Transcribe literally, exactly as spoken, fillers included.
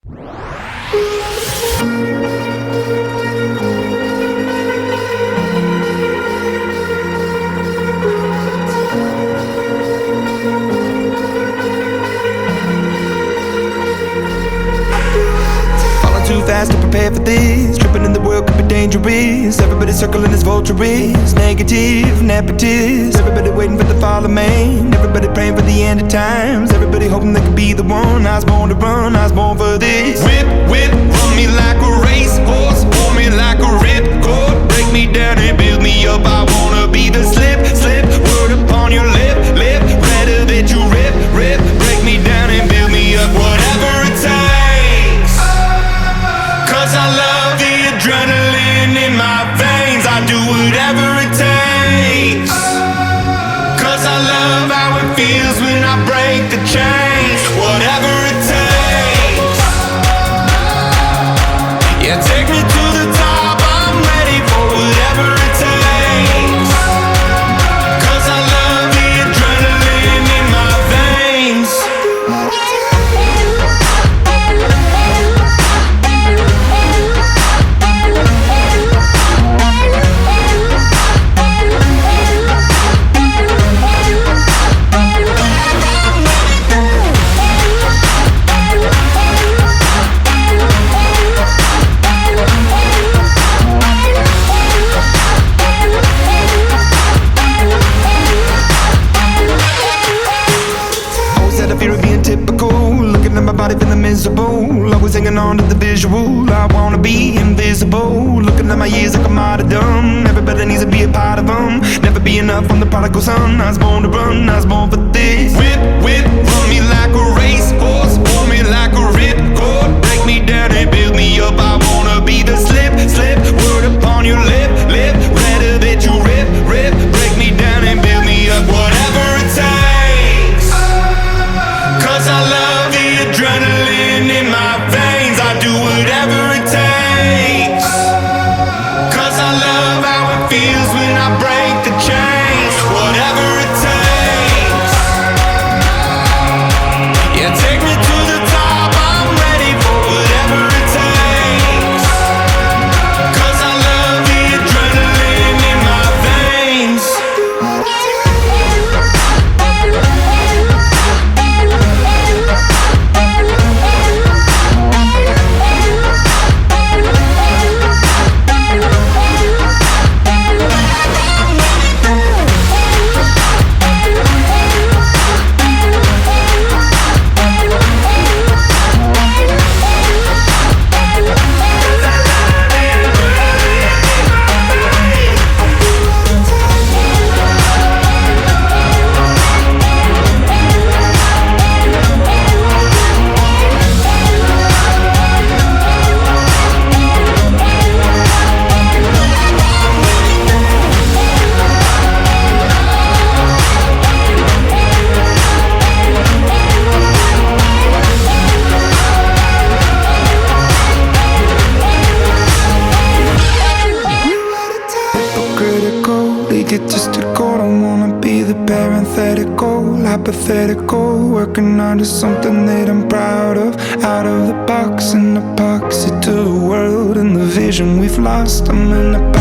Too fast to prepare for this. Tripping in the world could be dangerous. Everybody circling as vultures, negative, nepotist. Everybody waiting for the fall of man. Everybody praying for the end of times. Everybody hoping they could be the one. I was born to run, I was born for this. Whip, whip, run me like a racehorse, hold me like a ripcord. Break me down and build me up. I wanna be the slip, slip. Word upon your lip, lip. Rather that you rip, rip. Break me down and build me up. Whatever it takes. Cause I love the adrenaline in my veins. I do whatever it takes. Cause I love how it feels when I break the chains. Whatever it takes. Yeah, take me to the top. I'm ready for whatever it takes. Cause I love the adrenaline in my veins. Feeling miserable, always hanging on to the visual. I wanna be invisible, looking at my years like I'm martyrdom. Everybody needs to be a part of them. Never be enough, I'm the prodigal son. I was born to run, I was born for this. Whip, whip, run me like a racehorse, hold me like a ripcord. Break me down and build me up. I wanna be the slip, slip. Word upon your lip, lip. Rather that you rip, rip. Break me down and build me up. Whatever it takes. Cause I love the adrenaline in my veins. I do whatever it takes. Cause I love how it feels when I break the chains. Whatever it takes. Yeah, take me to the top. I'm ready for whatever it takes. Cause I love the adrenaline in my veins. Egotistical, don't wanna be the parenthetical, hypothetical, working on to something that I'm proud of. Out of the box and epoxy to the world and the vision we've lost. I'm in a